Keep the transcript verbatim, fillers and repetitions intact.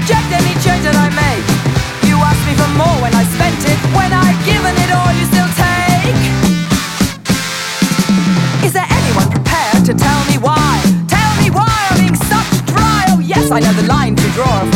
reject any change that I make. You ask me for more when I spent it. When I've given it all, you still take. Is there anyone prepared to tell me why? Tell me why I'm being such dry. Oh yes, I know the line to draw